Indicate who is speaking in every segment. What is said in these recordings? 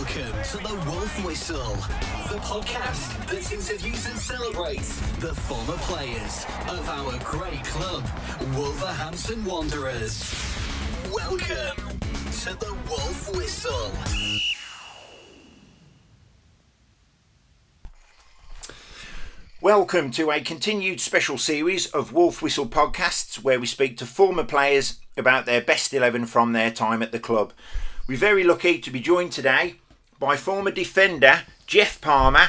Speaker 1: Welcome to the Wolf Whistle, the podcast that interviews and celebrates the former players of our great club, Wolverhampton Wanderers. Welcome to the Wolf Whistle.
Speaker 2: Welcome to a continued special series of Wolf Whistle podcasts where we speak to former players about their best 11 from their time at the club. We're very lucky to be joined today by former defender Geoff Palmer,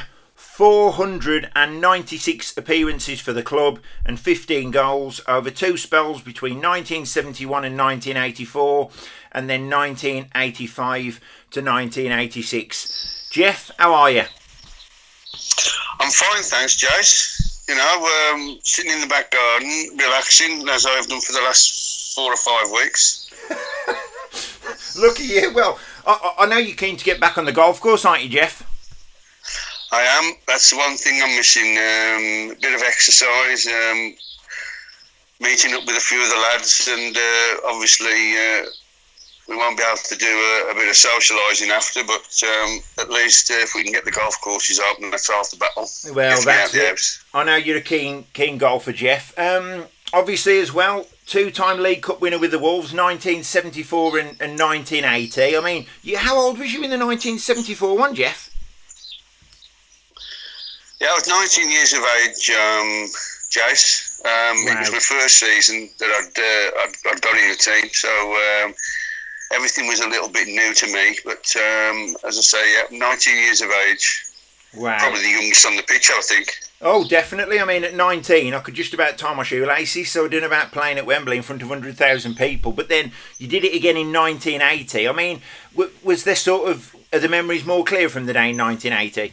Speaker 2: 496 appearances for the club and 15 goals over two spells between 1971 and 1984 and then 1985 to 1986. Geoff, how are you?
Speaker 3: I'm fine, thanks, Jace. Sitting in the back garden, relaxing, as I've done for the last 4 or 5 weeks.
Speaker 2: Look at you. Well, I know you're keen to get back on the golf course, aren't you, Geoff?
Speaker 3: I am. That's the one thing I'm missing. A bit of exercise, meeting up with a few of the lads, and obviously we won't be able to do a bit of socialising after, but at least if we can get the golf courses open, that's half the battle.
Speaker 2: Well, that's it. I know you're a keen golfer, Geoff. Obviously, as well, two-time League Cup winner with the Wolves, 1974 and 1980. I mean, how old was you in the 1974 one, Geoff?
Speaker 3: Yeah, I was 19 years of age, Jace. Wow. It was my first season that I'd got in the team, so everything was a little bit new to me. But as I say, 19 years of age.
Speaker 2: Wow. Probably
Speaker 3: the youngest on the pitch, I think.
Speaker 2: Oh, definitely. I mean, at 19, I could just about tie my shoelaces, so I didn't about playing at Wembley in front of 100,000 people. But then you did it again in 1980. I mean, was there are the memories more clear from the day in 1980?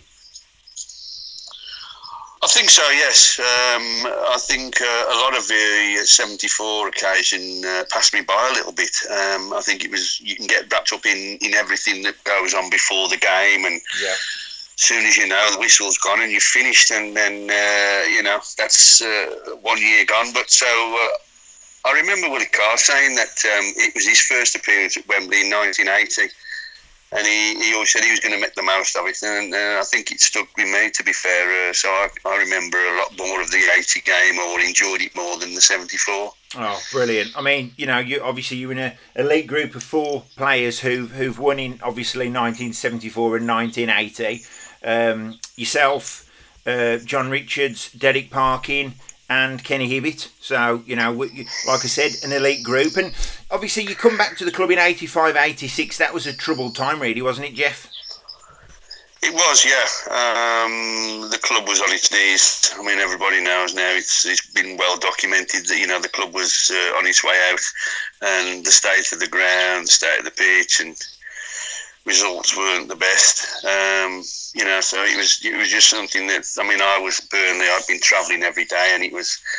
Speaker 3: I think so, yes. I think a lot of the 74 occasion passed me by a little bit. I think it was, you can get wrapped up in everything that goes on before the game, and as soon as you know the whistle's gone and you've finished, and then that's 1 year gone. But so I remember Willie Carr saying that it was his first appearance at Wembley in 1980, and he always said he was going to make the most of it, and I think it stuck with me, to be fair. So I remember a lot more of the 80 game, or enjoyed it more than the 74.
Speaker 2: Oh, brilliant. I mean, you're in a elite group of 4 players who've won in, obviously, 1974 and 1980. Yourself, John Richards, Derek Parkin and Kenny Hibbitt. So, like I said, an elite group. And obviously you come back to the club in 85, 86. That was a troubled time, really, wasn't it, Geoff?
Speaker 3: It was, yeah. The club was on its knees. I mean, everybody knows now, it's been well documented that, the club was on its way out, and the state of the ground, the state of the pitch, and results weren't the best. So it was just something that, I mean, I was Burnley, I'd been travelling every day, and it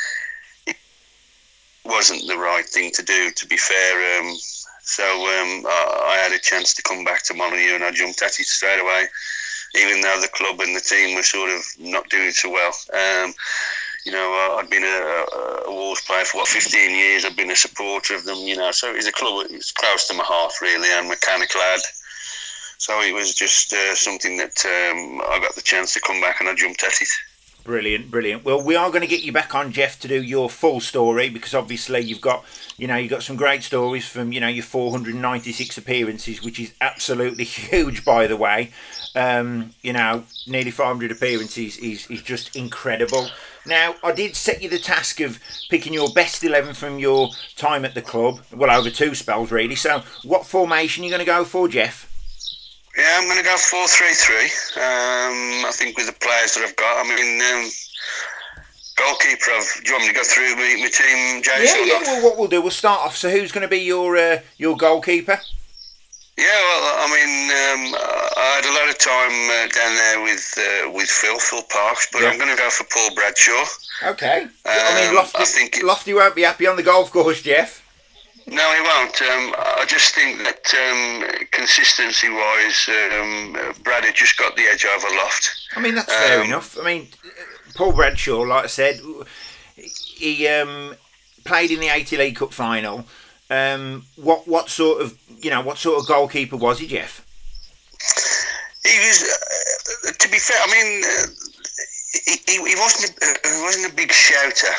Speaker 3: wasn't the right thing to do, to be fair. So I had a chance to come back to Molineux, and I jumped at it straight away, even though the club and the team were sort of not doing so well. I'd been a Wolves player for 15 years. I've been a supporter of them, so it was a club that was close to my heart, really, and mechanical lad. So it was just something that I got the chance to come back, and I jumped at it.
Speaker 2: Brilliant. Well, we are going to get you back on, Geoff, to do your full story, because obviously you've got some great stories from, your 496 appearances, which is absolutely huge, by the way. Nearly 500 appearances is just incredible. Now, I did set you the task of picking your best 11 from your time at the club, well, over 2 spells, really. So what formation are you going to go for, Geoff?
Speaker 3: Yeah, I'm going to go 4-3-3. I think with the players that I've got, I mean, goalkeeper, do you want me to go through my team, James?
Speaker 2: Yeah, well, what we'll do, we'll start off. So who's going to be your goalkeeper?
Speaker 3: Yeah, well, I mean, I had a lot of time down there with Phil Parks, but I'm going to go for Paul Bradshaw.
Speaker 2: Okay. I mean, Lofty won't be happy on the golf course, Geoff.
Speaker 3: No, he won't. I just think that consistency-wise, Brad had just got the edge over Loft.
Speaker 2: I mean, that's fair enough. I mean, Paul Bradshaw, like I said, he played in the 80 League Cup final. What sort of goalkeeper was he, Geoff?
Speaker 3: He was, to be fair, I mean, he wasn't a big shouter.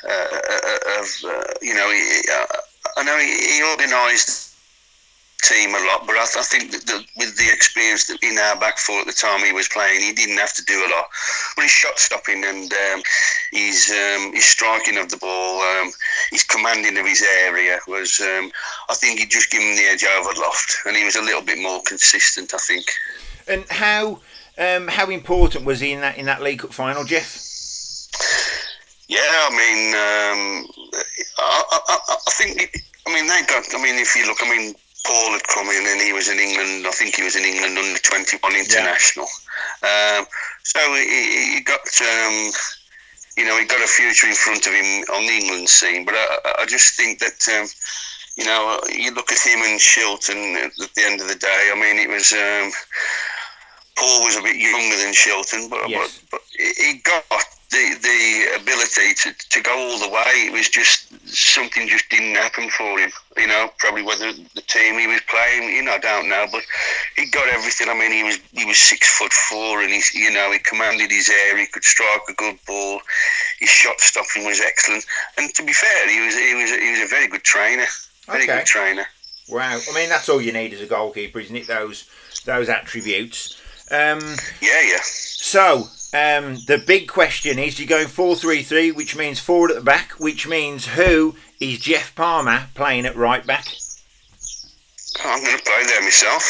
Speaker 3: I know he organised team a lot, but I think that with the experience that in our back four at the time he was playing, he didn't have to do a lot. But his shot stopping and his striking of the ball, his commanding of his area was, I think he just gave him the edge over Loft, and he was a little bit more consistent, I think.
Speaker 2: And how important was he in that League Cup final, Jeff?
Speaker 3: Yeah, I mean, I think. They got. I mean, if you look, Paul had come in and he was in England. I think he was in England under 21 international. Yeah. So he got. He got a future in front of him on the England scene. But I just think that. You look at him and Shilton at the end of the day. I mean, it was. Paul was a bit younger than Shilton, but he got the ability to go all the way. It was just something just didn't happen for him. Probably whether the team he was playing, I don't know, but he got everything. I mean, he was 6'4", and he commanded his area. He could strike a good ball. His shot stopping was excellent, and to be fair, he was a very good trainer. Very good trainer.
Speaker 2: Wow. I mean, that's all you need as a goalkeeper, isn't it? Those attributes.
Speaker 3: Yeah.
Speaker 2: So, the big question is, you're going 4-3-3, which means forward at the back, which means who is Jeff Palmer playing at right back?
Speaker 3: I'm going to play there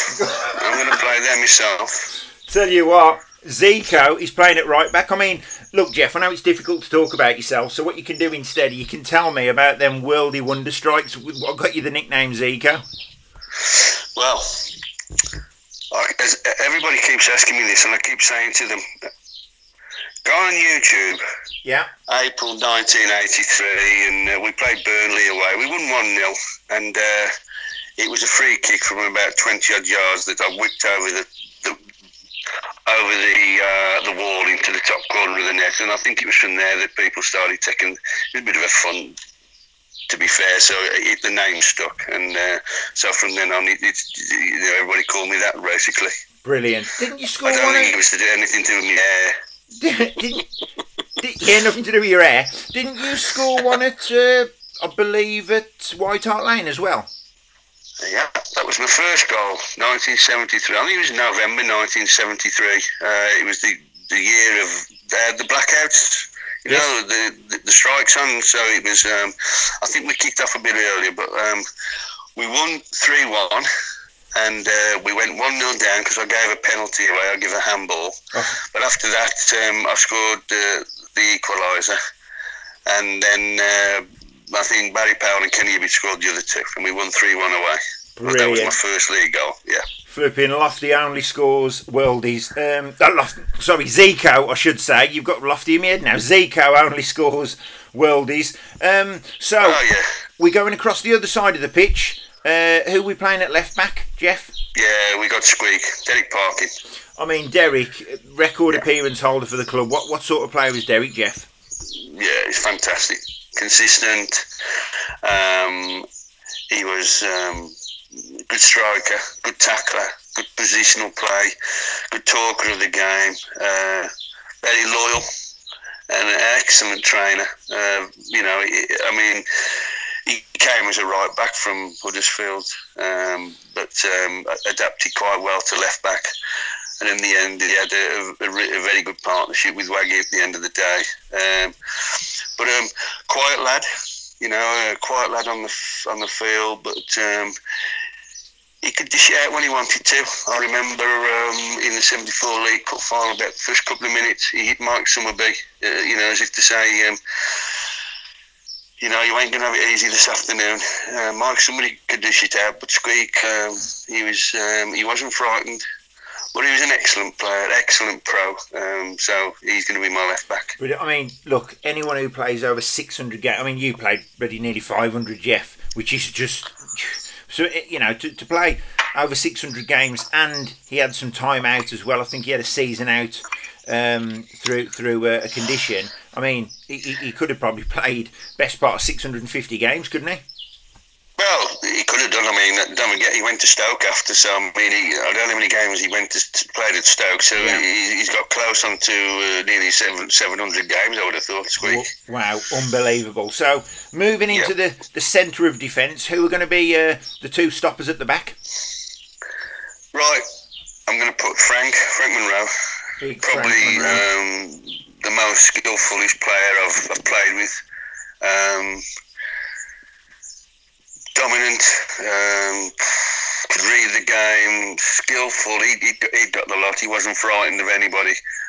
Speaker 3: myself.
Speaker 2: Tell you what, Zico is playing at right back. I mean, look, Jeff, I know it's difficult to talk about yourself, so what you can do instead, you can tell me about them worldy wonder strikes. What got you the nickname Zico?
Speaker 3: Well, everybody keeps asking me this, and I keep saying to them, go on YouTube.
Speaker 2: Yeah.
Speaker 3: April 1983, and we played Burnley away. We won 1-0, and it was a free kick from about 20 odd yards that I whipped over the wall into the top corner of the net, and I think it was from there that people started taking. It was a bit of a fun, to be fair, so the name stuck, and so from then on, everybody called me that basically.
Speaker 2: Brilliant. Didn't you score?
Speaker 3: I don't think it was to do anything to do with my hair.
Speaker 2: Nothing to do with your hair. Didn't you score one at, I believe, at White Hart Lane as well?
Speaker 3: Yeah, that was my first goal, 1973. I think it was November 1973. It was the year of the blackouts. The strikes on, so it was. I think we kicked off a bit earlier, but we won 3-1, and we went 1-0 down because I gave a penalty away. I gave a handball, but after that, I scored the equaliser, and then I think Barry Powell and Kenny Ibbott scored the other two, and we won 3-1 away. Brilliant. That was my first league goal. Yeah.
Speaker 2: Flipping Lofty only scores worldies. Zico, I should say. You've got Lofty in my head now. Zico only scores worldies. We're going across the other side of the pitch. Who are we playing at left back, Jeff?
Speaker 3: Yeah, we got Squeak, Derek Parkin.
Speaker 2: I mean, Derek, record appearance holder for the club. What sort of player was Derek, Jeff?
Speaker 3: Yeah, he's fantastic. Consistent. He was good striker, good tackler, good positional play, good talker of the game, very loyal, and an excellent trainer. He came as a right back from Huddersfield, but adapted quite well to left back. And in the end, he had a very good partnership with Waggy at the end of the day. But quiet lad, quiet lad on the field, but he could dish it out when he wanted to. I remember in the 74 League Cup final, about the first couple of minutes, he hit Mike Summerby, as if to say, you ain't going to have it easy this afternoon. Mike Summerby could dish it out, but Squeak, he wasn't frightened. But he was an excellent player, excellent pro, so he's going to be my left back.
Speaker 2: But I mean, look, anyone who plays over 600 games, I mean, you played nearly 500, Jeff, which is just, so, to play over 600 games, and he had some time out as well. I think he had a season out through a condition. I mean, he could have probably played best part of 650 games, couldn't he?
Speaker 3: Well, he could have done. I mean, don't forget he went to Stoke after. So I mean, I don't know how many games he went to played at Stoke. So he's got close on to nearly 700 games. I would have thought. Squeak.
Speaker 2: Wow, unbelievable. So moving into the centre of defence, who are going to be the two stoppers at the back?
Speaker 3: Right, I'm going to put Frank Monroe. Probably the most skillfulest player I've played with. Dominant, could read the game, skillful. He got the lot. He wasn't frightened of anybody.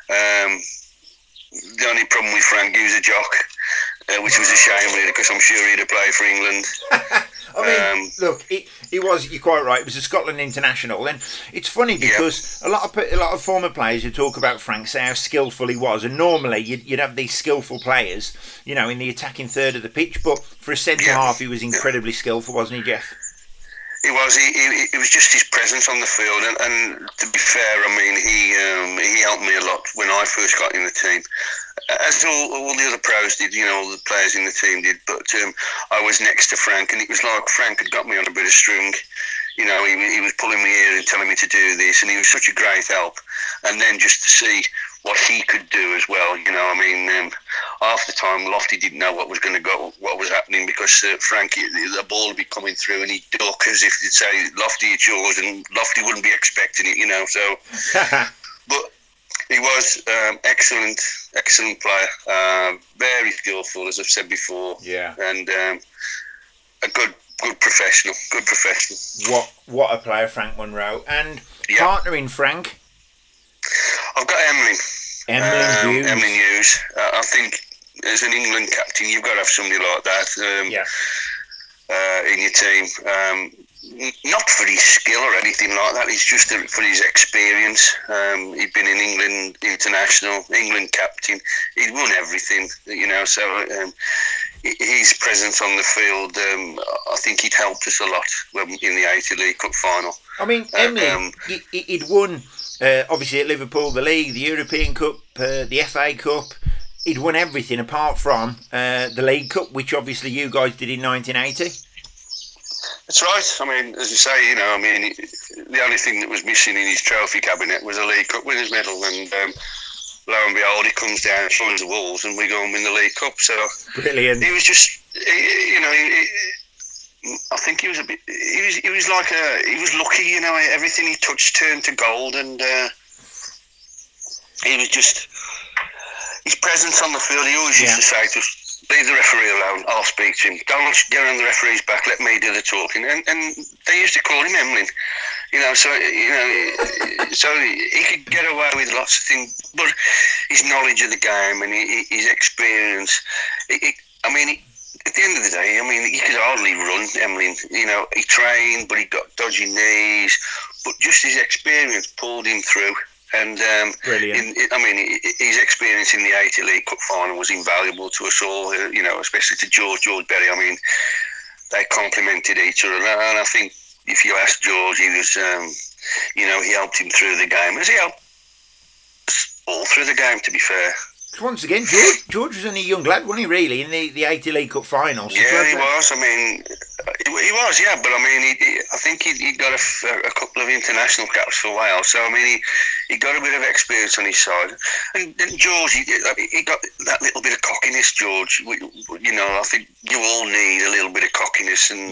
Speaker 3: The only problem with Frank, he was a jock, which was a shame really, because I'm sure he'd have played for England.
Speaker 2: I mean, look, he was. You're quite right. It was a Scotland international, and it's funny because a lot of former players who talk about Frank say how skillful he was, and normally you'd have these skillful players, you know, in the attacking third of the pitch. But for a centre half, he was incredibly skillful, wasn't he, Jeff?
Speaker 3: He was. It was just his presence on the field, and to be fair, I mean, he helped me a lot when I first got in the team, as all the other pros did. You know, all the players in the team did. But I was next to Frank, and it was like Frank had got me on a bit of string. You know, he was pulling me in and telling me to do this, and he was such a great help. And then just to see what he could do as well, you know, I mean, half the time Lofty didn't know what was happening, because Frankie, the ball would be coming through and he'd duck as if he'd say, Lofty, it's yours, and Lofty wouldn't be expecting it, you know, so. But he was excellent player, very skillful, as I've said before.
Speaker 2: Yeah.
Speaker 3: And a good professional.
Speaker 2: What a player, Frank Monroe. And partnering Frank?
Speaker 3: I've got Emlyn.
Speaker 2: Emlyn
Speaker 3: Hughes. I think as an England captain, you've got to have somebody like that in your team. Not for his skill or anything like that. It's just for his experience. He'd been in England international, England captain. He'd won everything, you know. So his presence on the field, I think he'd helped us a lot in the 80 League Cup final. I
Speaker 2: mean, Emlyn, he'd won. Obviously at Liverpool, the League, the European Cup, the FA Cup. He'd won everything apart from the League Cup, which obviously you guys did in 1980.
Speaker 3: That's right. I mean, as you say, you know, I mean, the only thing that was missing in his trophy cabinet was a League Cup winners' medal, and lo and behold, he comes down, joins the Wolves, and we go and win the League Cup. So
Speaker 2: brilliant.
Speaker 3: He was just, you know, I think he was a bit. He was like he was lucky, you know. Everything he touched turned to gold, and he was just his presence on the field. He always used to say to us, "Leave the referee alone. I'll speak to him. Don't get on the referee's back. Let me do the talking." And they used to call him Emlyn, you know. So so he could get away with lots of things, but his knowledge of the game and his experience. I mean. At the end of the day, I mean, he could hardly run, Emlyn. You know, he trained, but he got dodgy knees. But just his experience pulled him through. And
Speaker 2: brilliant.
Speaker 3: I mean, his experience in the 80 League Cup final was invaluable to us all. You know, especially to George Berry. I mean, they complemented each other, and I think if you ask George, he was, you know, he helped him through the game, as he helped us all through the game. To be fair.
Speaker 2: Once again, George was only a young lad, wasn't he, really, in the 80 League Cup final? So
Speaker 3: yeah, he was. I mean, he was, yeah. But, I mean, I think he got a couple of international caps for Wales. So, I mean, he got a bit of experience on his side. And George, he got that little bit of cockiness, George. You know, I think you all need a little bit of cockiness. And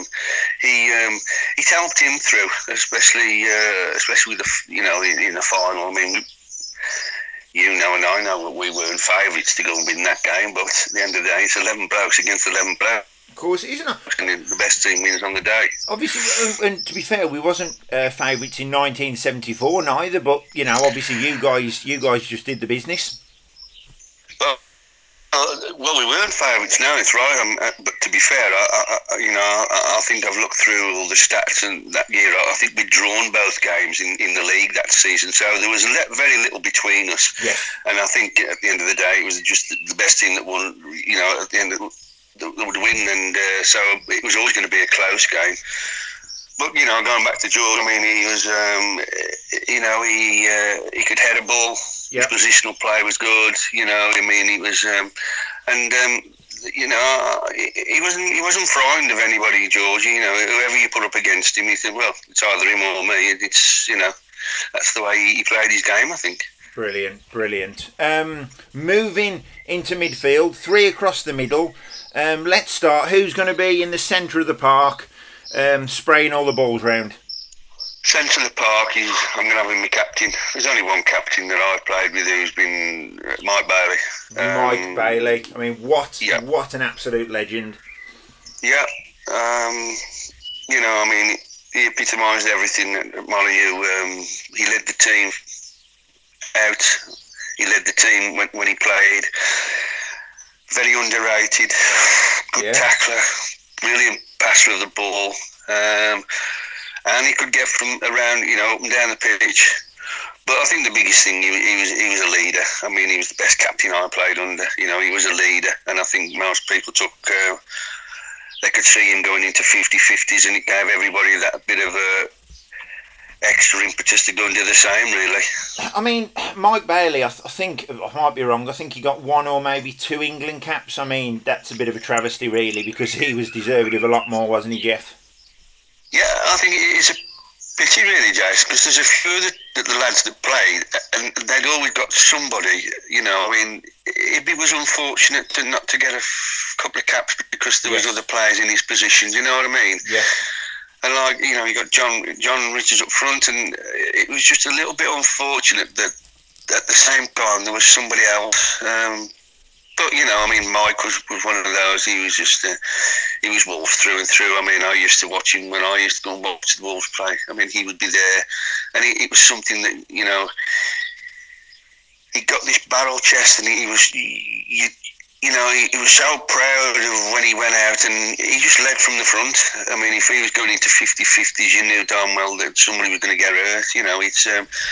Speaker 3: it helped him through, especially with the, you know, in the final. I mean, you know, and I know we weren't favourites to go and win that game, but at the end of the day, it's 11 blokes against 11 blokes.
Speaker 2: Of course it is, isn't it?
Speaker 3: And the best team wins on the day.
Speaker 2: Obviously, and to be fair, we wasn't favourites in 1974 neither, but, you know, obviously you guys just did the business.
Speaker 3: Well, we weren't favourites now, it's right. But to be fair, I think I've looked through all the stats, and that year I think we'd drawn both games in the league that season, so there was very little between us.
Speaker 2: Yes.
Speaker 3: And I think at the end of the day, it was just the best team that won. You know, at the end that would win, and so it was always going to be a close game. But you know, going back to George, I mean, he was, you know, he could head a ball. Yep. His positional play was good. You know, I mean, he was, and you know, he wasn't frightened of anybody, Georgie. You know, whoever you put up against him, he said, well, it's either him or me. It's, you know, that's the way he played his game, I think.
Speaker 2: Brilliant. Moving into midfield, 3 across the middle. Let's start. Who's going to be in the centre of the park, spraying all the balls round?
Speaker 3: Centre of the park, I'm going to have him my captain. There's only one captain that I've played with who's been Mike Bailey.
Speaker 2: Mike Bailey. I mean, what an absolute legend.
Speaker 3: Yeah. You know, I mean, he epitomised everything at Molineux. He led the team out. He led the team when he played. Very underrated. Good tackler. Brilliant passer of the ball. And he could get from around, you know, up and down the pitch. But I think the biggest thing, he was a leader. I mean, he was the best captain I played under. You know, he was a leader. And I think most people they could see him going into 50-50s, and it gave everybody that bit of a extra impetus to go and do the same, really.
Speaker 2: I mean, Mike Bailey, I think, I might be wrong, I think he got 1 or maybe 2 England caps. I mean, that's a bit of a travesty, really, because he was deserving of a lot more, wasn't he, Jeff?
Speaker 3: Yeah, I think it's a pity, really, Jace, because there's a few of the lads that played, and they'd always got somebody, you know. I mean, it was unfortunate not to get a couple of caps because there was other players in his position, you know what I mean?
Speaker 2: Yeah.
Speaker 3: And, like, you know, you got John Richards up front, and it was just a little bit unfortunate that at the same time there was somebody else. But, you know, I mean, Mike was one of those. He was just, he was Wolves through and through. I mean, I used to watch him when I used to go and watch the Wolves play. I mean, he would be there. And it was something that, you know, he got this barrel chest, and he was, you know, he was so proud of when he went out, and he just led from the front. I mean, if he was going into 50-50s, you knew damn well that somebody was going to get hurt. You know, it's...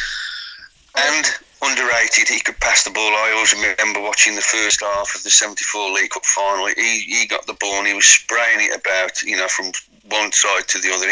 Speaker 3: and underrated, he could pass the ball. I always remember watching the first half of the 74 League Cup final. He got the ball and he was spraying it about, you know, from one side to the other.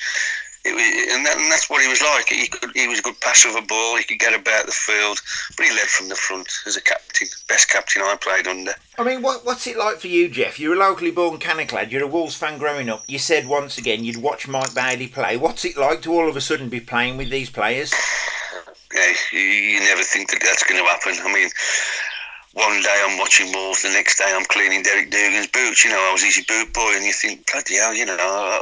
Speaker 3: And that's what he was like. He was a good passer of a ball. He could get about the field, but he led from the front as a captain. Best captain I played under.
Speaker 2: I mean, what's it like for you, Jeff? You're a locally born Cannock lad. You're a Wolves fan growing up. You said once again you'd watch Mike Bailey play. What's it like to all of a sudden be playing with these players?
Speaker 3: Yeah, you never think that that's going to happen. I mean, one day I'm watching Wolves, the next day I'm cleaning Derek Dugan's boots. You know, I was his boot boy, and you think, bloody hell, you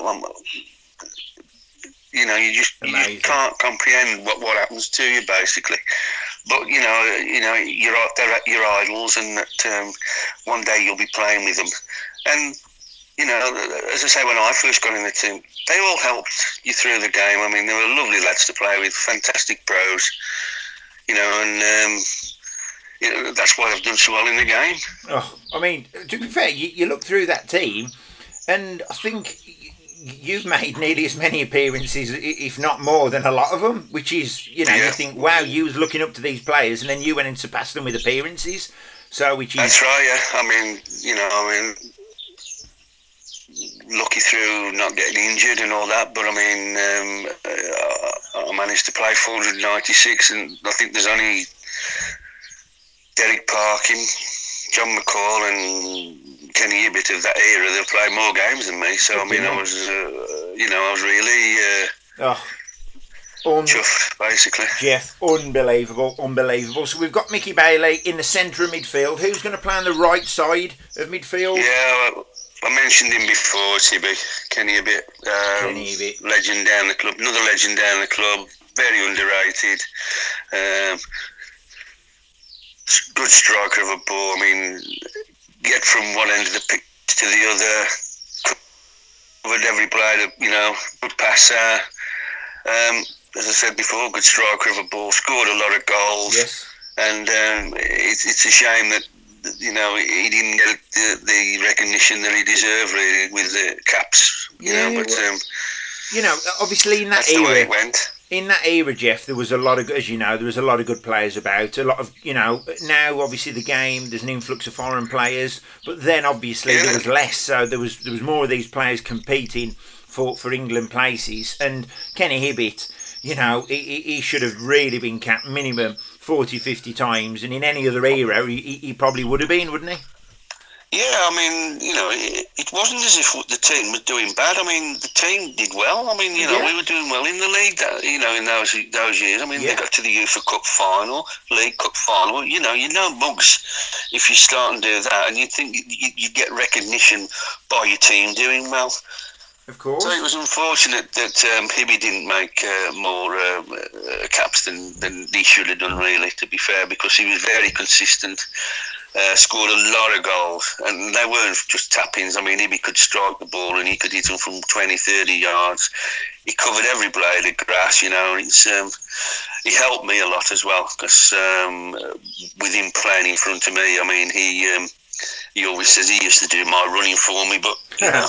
Speaker 3: know, you just can't comprehend what happens to you, basically. But you know, they're your idols, and that one day you'll be playing with them. And you know, as I say, when I first got in the team, they all helped you through the game. I mean, they were lovely lads to play with, fantastic pros. You know, and you know, that's why they've done so well in the game.
Speaker 2: Oh, I mean, to be fair, you look through that team, and I think you've made nearly as many appearances, if not more, than a lot of them, which is, you know, you think, wow, you was looking up to these players, and then you went and surpassed them with appearances. So, which is... That's
Speaker 3: right, yeah. I mean, you know, lucky through not getting injured and all that, but I mean, I managed to play 496, and I think there's only Derek Parkin, John McCall, and Kenny Ibbett of that era that played more games than me. So I mean, I was, you know, I was really chuffed, basically.
Speaker 2: Jeff, unbelievable. So we've got Mickey Bailey in the centre of midfield. Who's going to play on the right side of midfield?
Speaker 3: Yeah, I mentioned him before, Kenny Ibbett. Legend down the club, another legend down the club, very underrated. Good striker of a ball. I mean, get from one end of the pitch to the other, covered every player, you know, good passer. As I said before, good striker of a ball, scored a lot of goals.
Speaker 2: Yes. And
Speaker 3: it's a shame that, you know, he didn't get the recognition that he deserved, really, with the caps. You know, but
Speaker 2: you know, obviously in that
Speaker 3: era, the way it went.
Speaker 2: In that era, Jeff, there was a lot of, as you know, there was a lot of good players about. A lot of, you know, now obviously the game, there's an influx of foreign players, but then obviously there was less. So there was more of these players competing for England places. And Kenny Ibbett, you know, he should have really been capped minimum 40, 50 times, and in any other era, he probably would have been, wouldn't he?
Speaker 3: Yeah, I mean, it wasn't as if the team was doing bad. I mean, the team did well. I mean,
Speaker 2: Yeah.
Speaker 3: we were doing well in the league. In those years. I mean,
Speaker 2: Yeah.
Speaker 3: they got to the UEFA Cup final, League Cup final. You know, mugs if you start and do that, and you think you get recognition by your team doing well.
Speaker 2: Of course.
Speaker 3: So it was unfortunate that Hibby didn't make more caps than he should have done, really, to be fair, because he was very consistent, scored a lot of goals, and they weren't just tap-ins. I mean, Hibby could strike the ball and he could hit them from 20, 30 yards. He covered every blade of grass, he helped me a lot as well, because with him playing in front of me, I mean, he always says he used to do my running for me, but,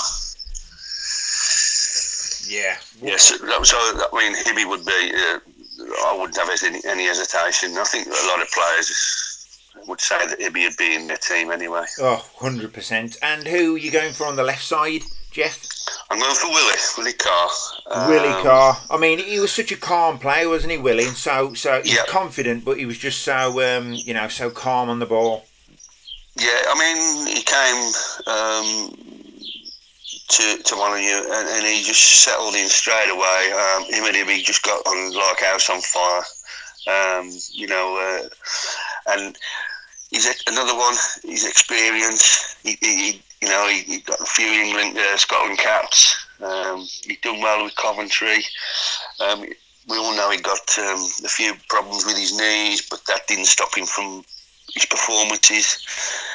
Speaker 2: Yeah.
Speaker 3: Yes, so I mean, Hibby would be. I wouldn't have any hesitation. I think a lot of players would say that Hibby would be in their team anyway.
Speaker 2: Oh, 100%. And who are you going for on the left side, Jeff?
Speaker 3: I'm going for Willie Carr.
Speaker 2: Willie Carr. I mean, he was such a calm player, wasn't he, Willie? And so he was confident, but he was just so so calm on the ball.
Speaker 3: Yeah, I mean, he came to one of you, and he just settled in straight away. Him and Hibby just got on like house on fire. And he's another one. His experience. He got a few England, Scotland caps. He'd done well with Coventry. We all know he got a few problems with his knees, but that didn't stop him from his performances.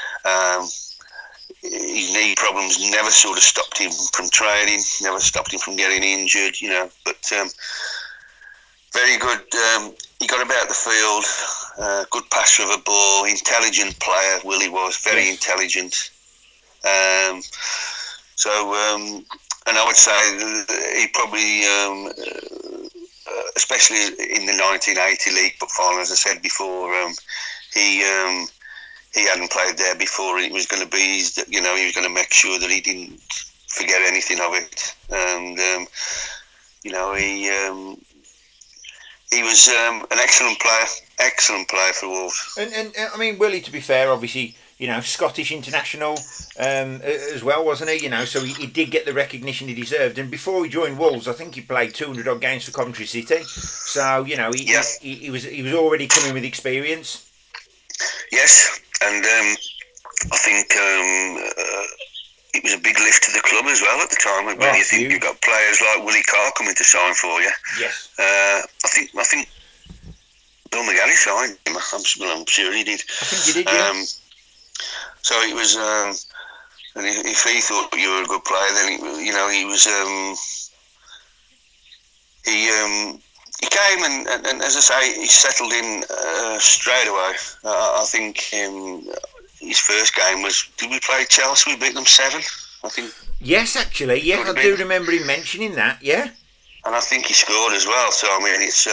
Speaker 3: His knee problems never sort of stopped him from training, never stopped him from getting injured, but very good. He got about the field, good passer of a ball, intelligent player, Willie was, very intelligent. And I would say he probably, especially in the 1980 League Cup final, as I said before, he hadn't played there before. It was going to be, he was going to make sure that he didn't forget anything of it. And, he was an excellent player for Wolves.
Speaker 2: And I mean, Willie, to be fair, obviously, Scottish international as well, wasn't he? So he did get the recognition he deserved. And before he joined Wolves, I think he played 200 odd games for Coventry City. So he was already coming with experience.
Speaker 3: Yes, and I think it was a big lift to the club as well at the time. When you think you've got players like Willie Carr coming to sign for you.
Speaker 2: Yes.
Speaker 3: I think Bill McGarry signed him. I'm sure he did.
Speaker 2: I think he did. Yeah.
Speaker 3: So it was, and if he thought you were a good player, then he was. He came and as I say, he settled in straight away. I think his first game was, did we play Chelsea? We beat them 7, I think.
Speaker 2: Yes, actually, yeah, I do remember him mentioning that, yeah.
Speaker 3: And I think he scored as well, so I mean, it's,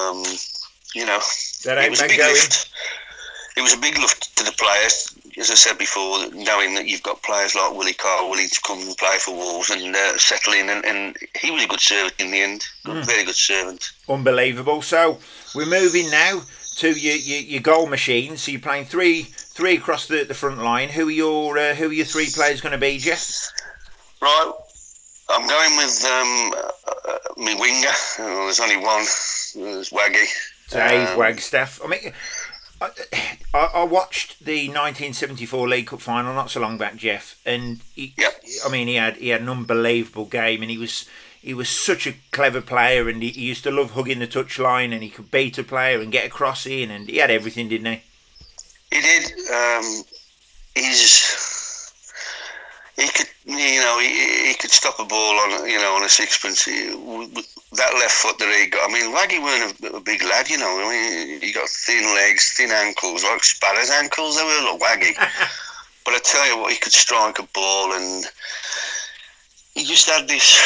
Speaker 2: that
Speaker 3: it was a big lift. It was a big lift to the players, as I said before, knowing that you've got players like Willie Carr willing to come and play for Wolves and settle in, and he was a good servant in the end, very good servant.
Speaker 2: Unbelievable. So we're moving now to your goal machine. So you're playing three across the front line. Who are your 3 players going to be, Jeff?
Speaker 3: Right, I'm going with my winger. There's only one. There's Waggy.
Speaker 2: Dave Wagstaff. I mean, I watched the 1974 League Cup final not so long back, Jeff, and he had an unbelievable game, and he was such a clever player, and he used to love hugging the touchline, and he could beat a player and get a cross in, and he had everything, didn't he?
Speaker 3: He did. He could stop a ball on a sixpence. That left foot that he got. I mean, Waggy weren't a big lad, I mean, he got thin legs, thin ankles, like Sparrow's ankles. They were like Waggy. But I tell you what, he could strike a ball, and he just had this.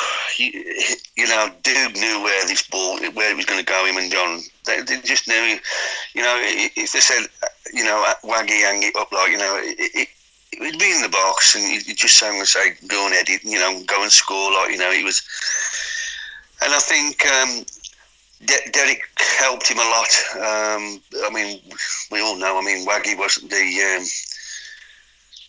Speaker 3: Dude knew where it was going to go. Him and John, they just knew. If they said, Waggy hang it up, like it would be in the box, and you just sang and say, go and edit, go and score, like he was. And I think Derek helped him a lot. I mean, we all know. I mean, Waggy wasn't the.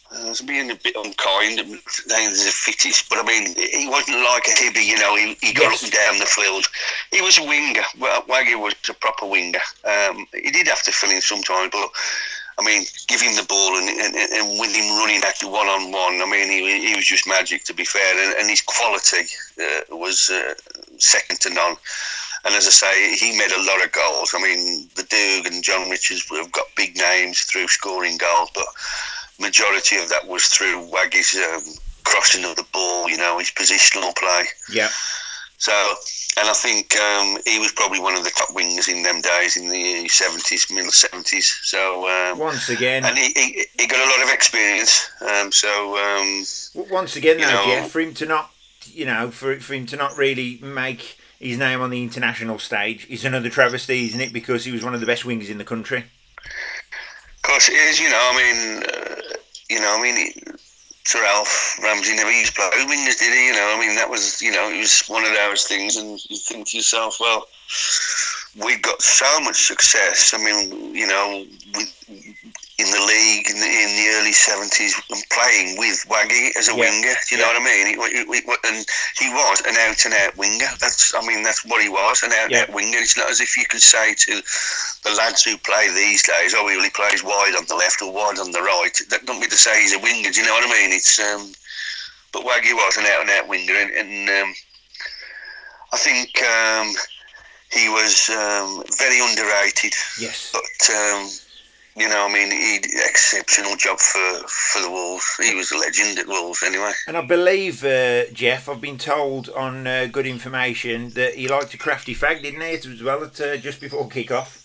Speaker 3: I was being a bit unkind, named as a fittest, but I mean, he wasn't like a Hibby, you know, he got up and down the field. He was a winger. Waggy was a proper winger. He did have to fill in sometimes, but I mean, give him the ball and with him running at you one-on-one, I mean, he was just magic, to be fair, and his quality was second to none. And as I say, he made a lot of goals. I mean, the Doug and John Richards have got big names through scoring goals, but majority of that was through Waggy's crossing of the ball, you know, his positional play.
Speaker 2: Yeah.
Speaker 3: So, and I think he was probably one of the top wingers in them days, in the 70s, middle 70s. So
Speaker 2: once again,
Speaker 3: and he got a lot of experience.
Speaker 2: Once again, though, Jeff, for him to not, you know, for him to not really make his name on the international stage is another travesty, isn't it? Because he was one of the best wingers in the country.
Speaker 3: Of course it is, you know. I mean, Sir Alf Ramsey never used to play wingers, did he? You know, I mean, that was, you know, it was one of those things, and you think to yourself, well, we've got so much success. I mean, you know, in the league in the early 70s, and playing with Waggy as a winger. Do you know what I mean? And he was an out-and-out winger. That's what he was, an out-and-out winger. It's not as if you could say to the lads who play these days, oh, he plays wide on the left or wide on the right. That don't mean to say he's a winger. Do you know what I mean? It's but Waggy was an out-and-out winger, and I think he was very underrated.
Speaker 2: Yes.
Speaker 3: But you know, I mean, he did an exceptional job for the Wolves. He was a legend at Wolves, anyway.
Speaker 2: And I believe, Jeff, I've been told on good information that he liked a crafty fag, didn't he, as well, at just before kick-off?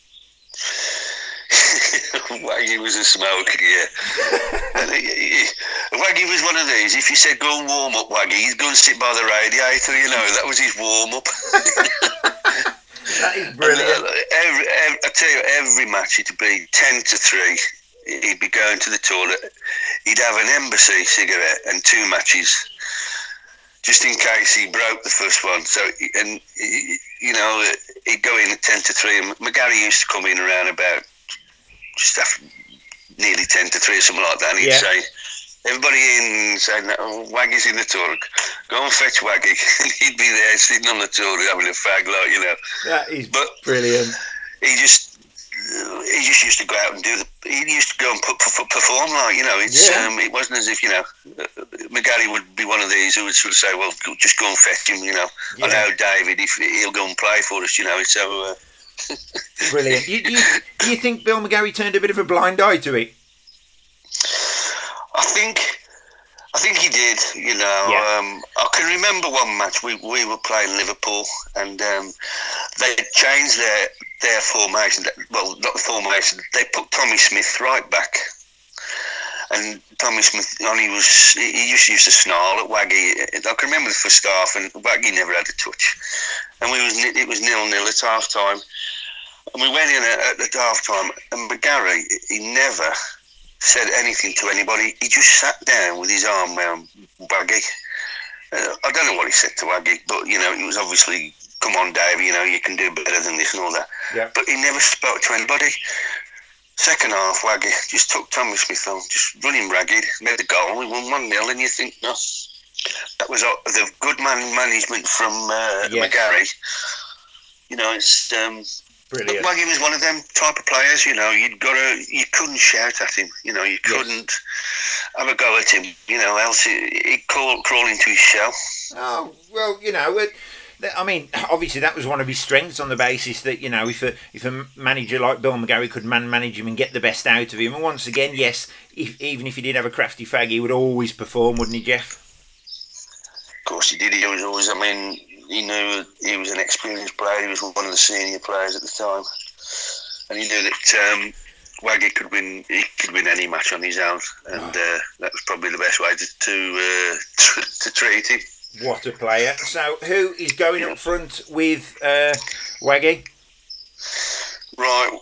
Speaker 3: Waggy was a smoker, yeah. Waggy was one of these. If you said, go and warm up, Waggy, he'd go and sit by the radiator, you know. That was his warm-up.
Speaker 2: That is brilliant.
Speaker 3: I tell you, every match it'd be 10-3. He'd be going to the toilet. He'd have an Embassy cigarette and 2 matches, just in case he broke the first one. So, and you know, he'd go in at 10-3. And McGarry used to come in around about just after nearly 10-3 or something like that. And he'd say, everybody in, saying, oh, Waggy's in the toilet. Go and fetch Waggy. And he'd be there sitting on the toilet having a fag, like, you know.
Speaker 2: That is brilliant.
Speaker 3: He just used to go out and he used to go and perform, like, you know. It wasn't as if, you know, McGarry would be one of these who would sort of say, well, just go and fetch him, you know. I know David, if he'll go and play for us, you know. So
Speaker 2: brilliant. Do you think Bill McGarry turned a bit of a blind eye to it?
Speaker 3: I think he did, you know. I can remember one match, we were playing Liverpool, and they changed their formation. Well, not the formation, they put Tommy Smith right back. And Tommy Smith, he used to snarl at Waggy. I can remember the first half, and Waggy never had a touch. And it was 0-0 at half-time. And we went in at half-time, and McGarry, he never said anything to anybody. He just sat down with his arm around Waggy. I don't know what he said to Waggy, but, you know, it was obviously, come on, Dave, you know, you can do better than this and all that. Yeah. But he never spoke to anybody. Second half, Waggy just took Tommy Smith on, just running ragged, made the goal. We won 1-0, and you think, no, that was the good management from McGarry. You know, it's brilliant. Waggy was one of them type of players. You know, you couldn't shout at him. You know, you couldn't have a go at him. You know, else he'd crawl into his shell.
Speaker 2: Oh well, you know. I mean, obviously that was one of his strengths, on the basis that, you know, if a manager like Bill McGarry could manage him and get the best out of him. And once again, yes, even if he did have a crafty fag, he would always perform, wouldn't he, Jeff?
Speaker 3: Of course he did. He was always, I mean, he knew he was an experienced player. He was one of the senior players at the time. And he knew that Waggy could win. He could win any match on his own. And that was probably the best way to treat him.
Speaker 2: What a player. So, who is going up front with Waggy?
Speaker 3: Right.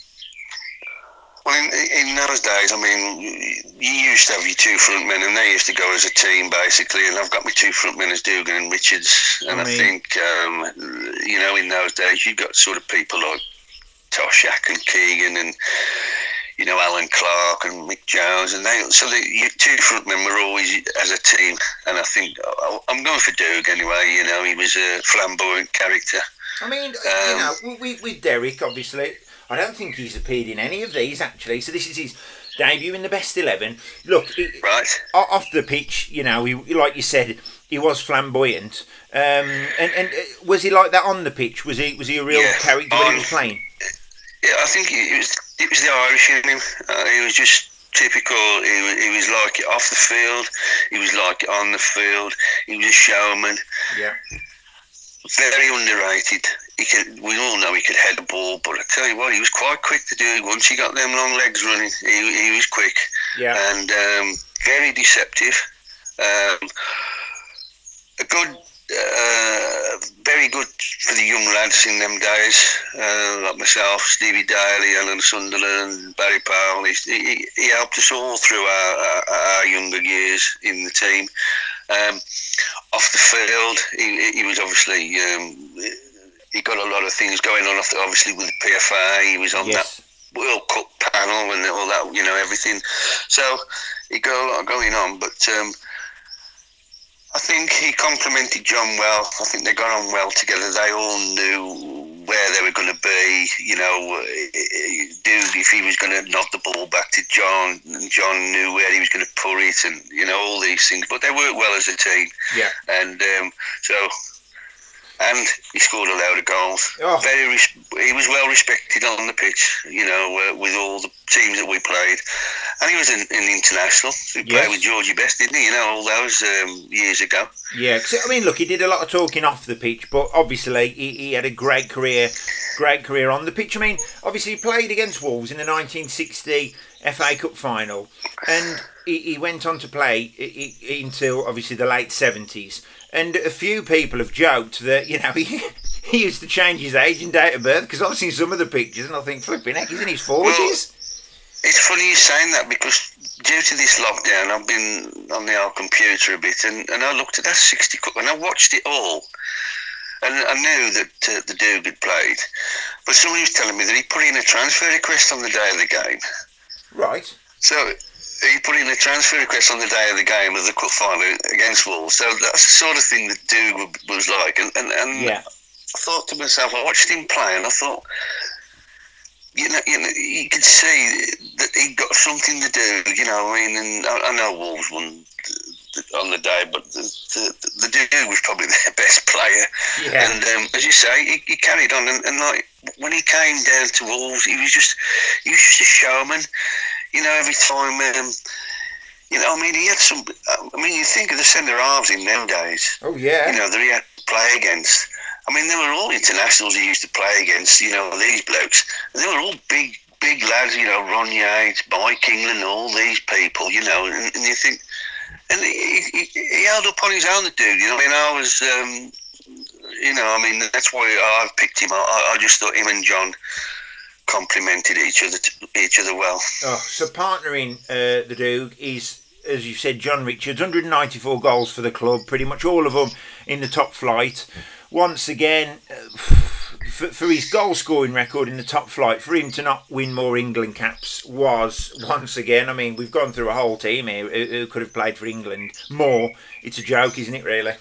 Speaker 3: Well, in those days, I mean, you used to have your 2 front men, and they used to go as a team, basically. And I've got my 2 front men as Dugan and Richards. And I think, you know, in those days, you got sort of people like Toshak and Keegan, and Alan Clark and Mick Jones, and your two front men were always as a team. And I think I'm going for Doug anyway. He was a flamboyant character.
Speaker 2: I mean, with Derek, obviously, I don't think he's appeared in any of these actually. So this is his debut in the best 11. Look,
Speaker 3: right
Speaker 2: off the pitch, he, like you said, he was flamboyant. And was he like that on the pitch? Was he a real character when he was playing?
Speaker 3: Yeah, I think it was the Irish in him. He was just typical. He was like it off the field. He was like it on the field. He was a showman.
Speaker 2: Yeah.
Speaker 3: Very underrated. We all know he could head a ball, but I tell you what, he was quite quick to do it. Once he got them long legs running, he was quick.
Speaker 2: Yeah.
Speaker 3: And very deceptive. A good. Very good for the young lads in them days, like myself, Stevie Daly, Alan Sunderland, Barry Powell. He helped us all through our younger years in the team. Off the field, he was obviously he got a lot of things going on. Obviously with the PFA, he was on that World Cup panel and all that, everything. So he got a lot going on, but. I think he complimented John well. I think they got on well together. They all knew where they were going to be. Dude, if he was going to knock the ball back to John, John knew where he was going to put it, and all these things. But they worked well as a team.
Speaker 2: Yeah.
Speaker 3: And and he scored a load of goals.
Speaker 2: Oh.
Speaker 3: He was well respected on the pitch. With all the teams that we played. And he was an international. He played with Georgie Best, didn't he? All those years ago.
Speaker 2: Yeah, I mean, look, he did a lot of talking off the pitch, but obviously he had a great career on the pitch. I mean, obviously he played against Wolves in the 1960 FA Cup final, and he went on to play until obviously the late 70s. And a few people have joked that he used to change his age and date of birth, because I've seen some of the pictures and I think, flipping heck, he's in his 40s.
Speaker 3: Well, it's funny you saying that, because due to this lockdown, I've been on the old computer a bit, and I looked at that 60 Cup and I watched it all, and I knew that the dude had played, but somebody was telling me that he put in a transfer request on the day of the game.
Speaker 2: Right.
Speaker 3: So he put in a transfer request on the day of the game of the cup final against Wolves. So that's the sort of thing that dude was like, and
Speaker 2: yeah.
Speaker 3: I thought to myself, I watched him play, and I thought. You could see that he got something to do, and I know Wolves won on the day, but the dude was probably their best player.
Speaker 2: Yeah.
Speaker 3: And as you say, he carried on, and like when he came down to Wolves, he was just a showman. Every time, he had some. You think of the centre halves in them days.
Speaker 2: Oh yeah.
Speaker 3: That he had to play against. They were all internationals he used to play against, these blokes. And they were all big lads, Ron Yates, Mike England, all these people, and you think, and he held up on his own, the dude, I was, that's why I picked him. I just thought him and John complemented each other well.
Speaker 2: Oh, so partnering the Duke is, as you said, John Richards, 194 goals for the club, pretty much all of them in the top flight. Once again, for his goal scoring record in the top flight, for him to not win more England caps was, once again, we've gone through a whole team here who could have played for England more. It's a joke, isn't it, really?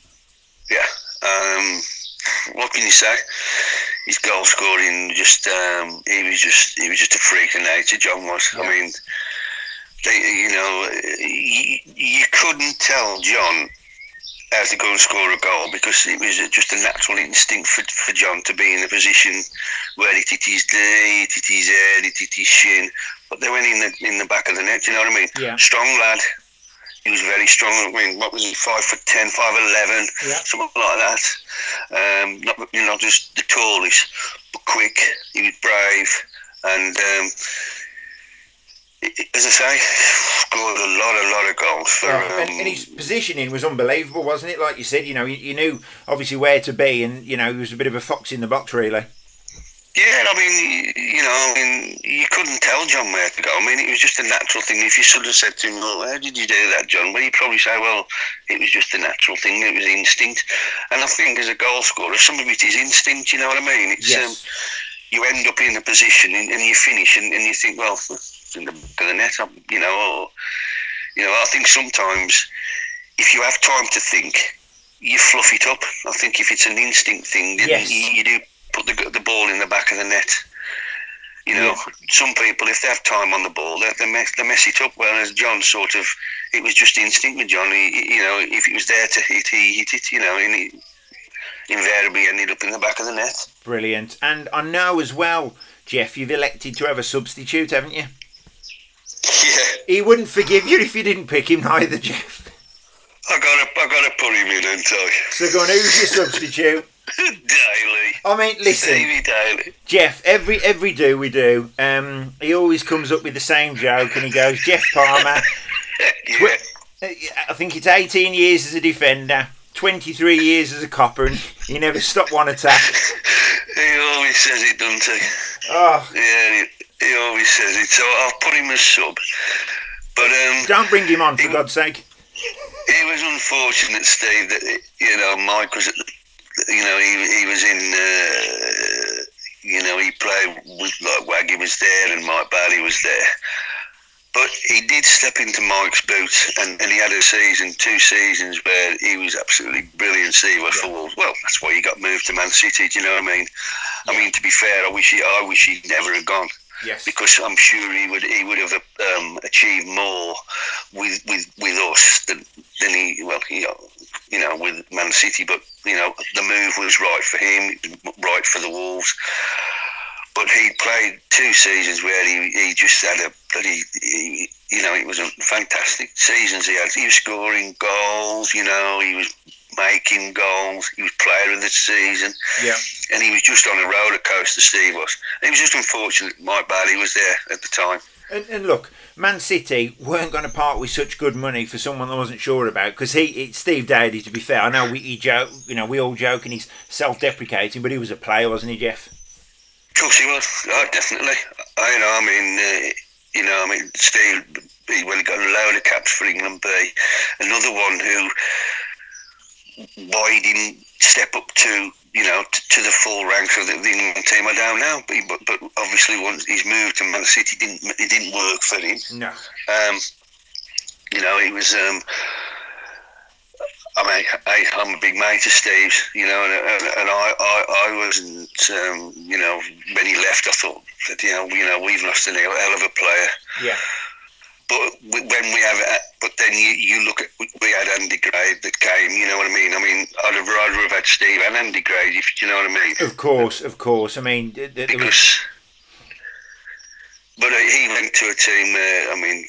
Speaker 3: Yeah. What can you say? His goal scoring, he was just a freak of nature, John was.
Speaker 2: Yeah.
Speaker 3: You couldn't tell John how to go and score a goal, because it was just a natural instinct for John to be in a position where he hit his knee, hit his head, hit his shin, but they went in the back of the net. You know what I mean?
Speaker 2: Yeah.
Speaker 3: Strong lad. He was very strong. What was he? 5'10", 5'11", something like that. Not just the tallest, but quick. He was brave, and as I say, scored a lot of goals.
Speaker 2: And his positioning was unbelievable, wasn't it? Like you said, you knew obviously where to be, and he was a bit of a fox in the box, really.
Speaker 3: Yeah, you couldn't tell John where to go. It was just a natural thing. If you sort of said to him, "Well, how did you do that, John?" Well, he'd probably say, "Well, it was just a natural thing. It was instinct." And I think as a goal scorer, some of it is instinct. You know what I mean? It's
Speaker 2: yes.
Speaker 3: you end up in a position and you finish and you think, well, it's in the back of the net, you know. Or, you know, I think sometimes if you have time to think, you fluff it up. I think if it's an instinct thing, then you do put the ball in the back of the net. You know, some people, if they have time on the ball, they mess it up. Whereas John sort of, it was just instinct with John. You know, if it was there to hit, he hit it. You know, and he invariably ended up in the back of the net.
Speaker 2: Brilliant. And I know as well, Jeff, you've elected to have a substitute, haven't you?
Speaker 3: Yeah.
Speaker 2: He wouldn't forgive you if you didn't pick him neither, Jeff.
Speaker 3: I gotta put him in, don't I?
Speaker 2: So go on, who's your substitute?
Speaker 3: Daly.
Speaker 2: I mean, listen,
Speaker 3: Stevie Daly.
Speaker 2: Jeff, every do we do, he always comes up with the same joke and he goes, Jeff Palmer,
Speaker 3: Yeah.
Speaker 2: I think it's 18 years as a defender, 23 years as a copper, and he never stopped one attack.
Speaker 3: He always says it, doesn't he?
Speaker 2: Oh.
Speaker 3: Yeah, he always says it. So I'll put him as sub. But
Speaker 2: Don't bring him on, for God's sake.
Speaker 3: it was unfortunate, Steve, that you know Mike was, you know, he was in, you know, he played with like Waggy was there and Mike Bailey was there, but he did step into Mike's boots and he had a season, 2 seasons where he was absolutely brilliant. For Wolves. Well, that's why he got moved to Man City. Do you know what I mean? I mean, to be fair, I wish he'd never have gone.
Speaker 2: Yes.
Speaker 3: Because I'm sure he would have achieved more with us than he you know, with Man City. But you know, the move was right for him, right for the Wolves. But he played 2 seasons where he just had a bloody, you know, it was a fantastic seasons he had. He was scoring goals, you know, he was making goals. He was player of the season.
Speaker 2: Yeah.
Speaker 3: And he was just on a roller coaster, Steve was. And it was just unfortunate Mike Bailey was there at the time.
Speaker 2: And look, Man City weren't going to part with such good money for someone I wasn't sure about, because it's Steve Daly, to be fair. I know we joke, you know, we all joke and he's self-deprecating, but he was a player, wasn't he, Jeff?
Speaker 3: Of course he was. Oh, definitely. You know, I mean, Steve, when he got a load of caps for England B, another one who, why he didn't step up to, you know, to the full ranks of the England team, I don't know. But obviously, once he's moved to Man City, it didn't work for him.
Speaker 2: No.
Speaker 3: You know, he was. I mean, I'm a big mate of Steve's, you know, and I wasn't, you know, when he left, I thought that, you know, we've lost a hell of a player.
Speaker 2: Yeah.
Speaker 3: But when we have, but then you look at, we had Andy Gray that came, you know what I mean? I mean, I'd have rather have had Steve and Andy Gray, if you know what I mean.
Speaker 2: Of course. I mean,
Speaker 3: because, but he went to a team. I mean,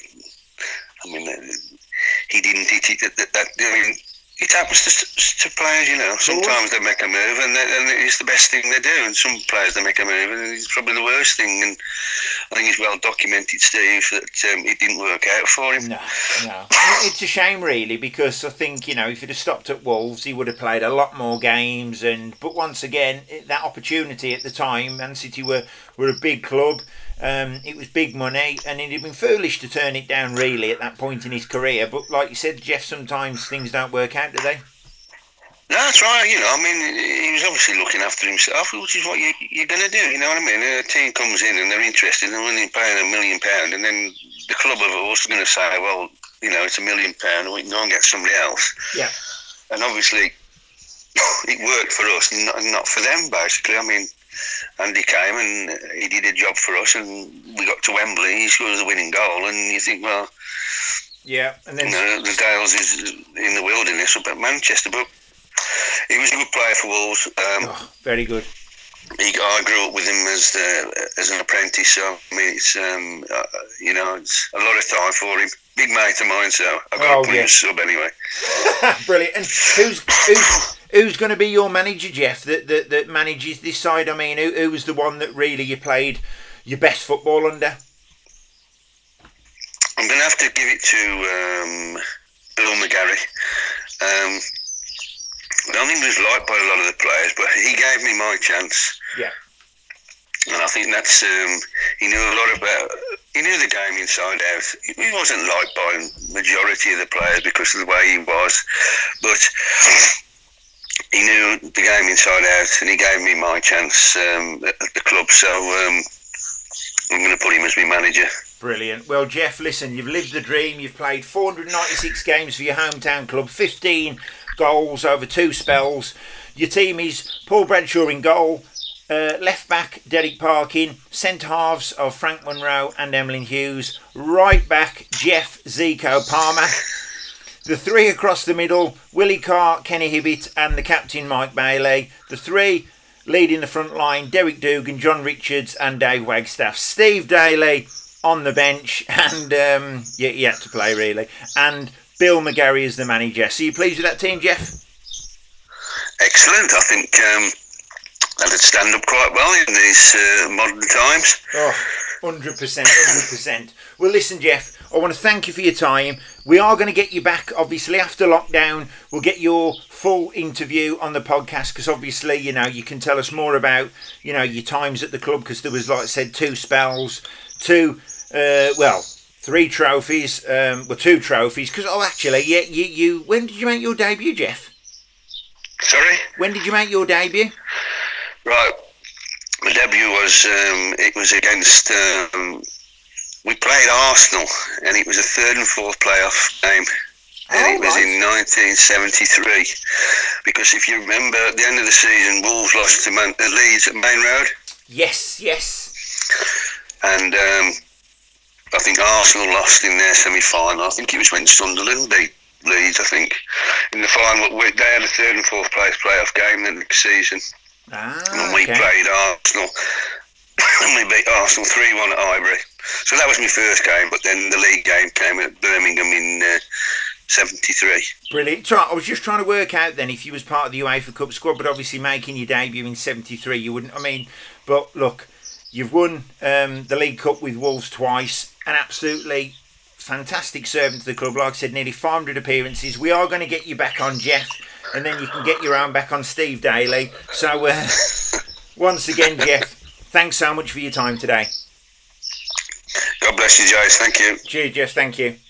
Speaker 3: he didn't. I mean, it happens to players, you know. Sometimes they make a move, and it's the best thing they do. And some players they make a move, and it's probably the worst thing. And I think it's well documented, Steve, that it didn't work out for him.
Speaker 2: No. It's a shame, really, because I think, you know, if he'd have stopped at Wolves, he would have played a lot more games. But once again, that opportunity at the time, Man City were a big club. It was big money, and he'd have been foolish to turn it down, really, at that point in his career. But like you said, Jeff, sometimes things don't work out, do they?
Speaker 3: No, that's right. You know, I mean, he was obviously looking after himself, which is what you're going to do. You know what I mean? A team comes in and they're interested in only paying £1 million, and then the club of us are going to say, well, you know, it's £1 million, we can go and get somebody else.
Speaker 2: Yeah.
Speaker 3: And obviously, it worked for us, not for them, basically. I mean, Andy came and he did a job for us, and we got to Wembley. He scored the winning goal, and you think, well,
Speaker 2: yeah, and then,
Speaker 3: you know, the Dales is in the wilderness up at Manchester, but he was a good player for Wolves.
Speaker 2: Very good.
Speaker 3: I grew up with him as an apprentice, so I mean, it's you know, it's a lot of time for him. Big mate of mine, so I've got to put him sub anyway.
Speaker 2: Brilliant. And who's going to be your manager, Jeff, that manages this side? I mean, who was the one that really you played your best football under?
Speaker 3: I'm going to have to give it to Bill McGarry. I don't think he was liked by a lot of the players, but he gave me my chance.
Speaker 2: Yeah.
Speaker 3: And I think that's, he knew a lot about, he knew the game inside out. He wasn't liked by the majority of the players because of the way he was, but he knew the game inside out, and he gave me my chance at the club. So I'm going to put him as my manager.
Speaker 2: Brilliant. Well, Jeff, listen, you've lived the dream. You've played 496 games for your hometown club, 15 goals over 2 spells. Your team is Paul Bradshaw in goal, left back Derek Parkin, centre halves of Frank Munro and Emlyn Hughes, right back Jeff Zico Palmer. The 3 across the middle, Willie Carr, Kenny Hibbett and the captain Mike Bailey. The 3 leading the front line, Derek Dugan, John Richards and Dave Wagstaff. Steve Daly on the bench and he had to play really. And Bill McGarry as the manager. So you pleased with that team, Jeff?
Speaker 3: Excellent. I think that'd stand up quite well in these modern times.
Speaker 2: Oh, 100%. Well, listen, Jeff, I want to thank you for your time. We are going to get you back, obviously, after lockdown. We'll get your full interview on the podcast because, obviously, you know, you can tell us more about, you know, your times at the club because there was, like I said, 2 spells, 3 trophies, 2 trophies. Because, actually, you when did you make your debut, Jeff?
Speaker 3: Sorry?
Speaker 2: When did you make your debut?
Speaker 3: Right. My debut was, it was against, we played Arsenal, and it was a 3rd and 4th playoff game. And it was in 1973. Because if you remember, at the end of the season, Wolves lost to Leeds at Main Road.
Speaker 2: Yes.
Speaker 3: And I think Arsenal lost in their semi-final. I think it was when Sunderland beat Leeds, I think, in the final. They had a 3rd and 4th place playoff game the next season. And we played Arsenal. And we beat Arsenal 3-1 at Highbury. So that was my first game, but then the league game came at Birmingham in 73.
Speaker 2: Brilliant. So I was just trying to work out then if you was part of the UEFA Cup squad, but obviously making your debut in 73, you wouldn't. I mean, but look, you've won the League Cup with Wolves twice, an absolutely fantastic servant to the club. Like I said, nearly 500 appearances. We are going to get you back on Jeff, and then you can get your own back on Steve Daly. So once again, Jeff, thanks so much for your time today.
Speaker 3: God bless you, Jace. Thank you.
Speaker 2: Cheers, Jeff. Thank you.